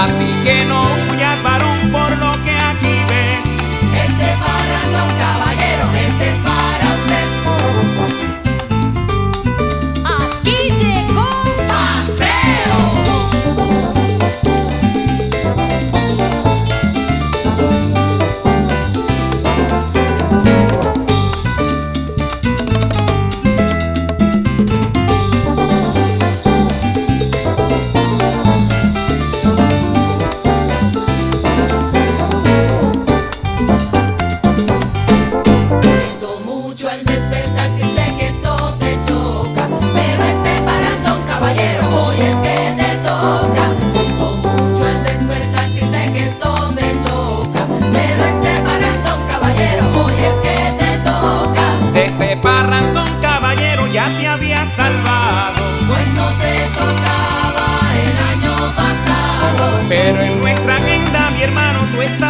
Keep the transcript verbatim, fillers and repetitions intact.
Así que no huyas, varón, por lo que aquí ves. Este parrandón, caballero, este es para usted. Aquí llegó ¡Paseo! Siento mucho al despertar que sé que esto te choca, pero este parrandón, caballero, hoy es que te toca. Siento mucho al despertar que sé que esto te choca, pero este parrandón, caballero, hoy es que te toca. De este parrandón, caballero, ya te había salvado, Pues no te tocaba el año pasado. pero en nuestra agenda, mi hermano, tú estás